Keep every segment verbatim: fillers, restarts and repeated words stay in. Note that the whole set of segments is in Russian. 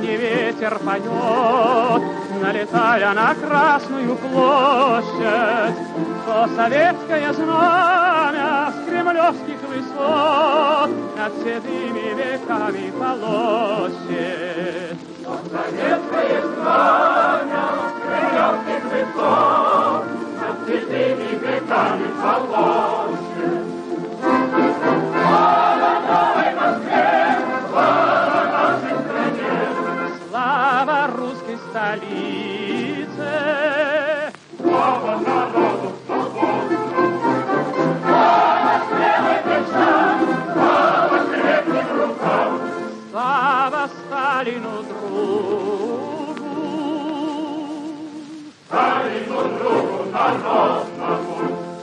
синий ветер поет, налетая на Красную площадь, то советское знамя с кремлевских высот над седыми веками полощет. То советское знамя с кремлевских высот над седыми веками полощет. Слава новой Москве, слава нашей стране, слава русской столице, слава народу свободы, слава смелым мечтам, слава крепким рукам, слава Сталину другу, Сталину другу народному.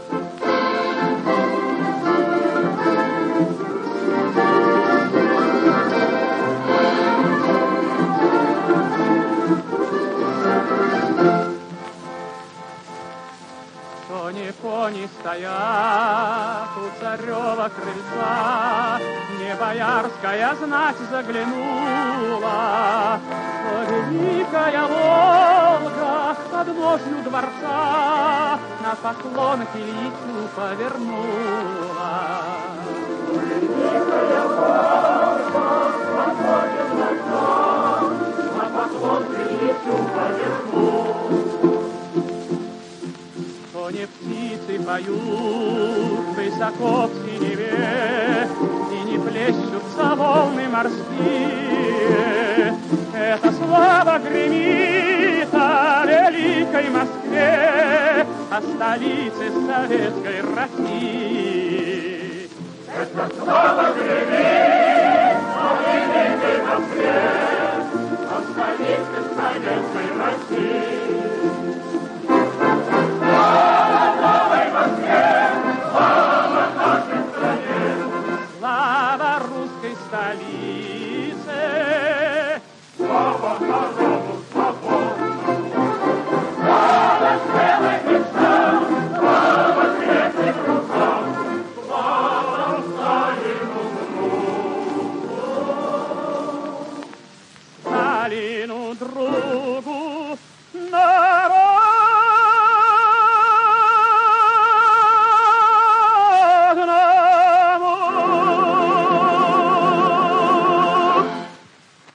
Кони стоят у царева крыльца, не боярская знать заглянула, но великая Волга под ножью дворца на поклон к Ильичу повернула. Великая Волга под ножью дворца на поклон к Ильичу повернула. Не птицы поют высоко в синеве, и не плещутся волны морские. Эта слава гремит о великой Москве, о столице советской России. Эта слава гремит о великой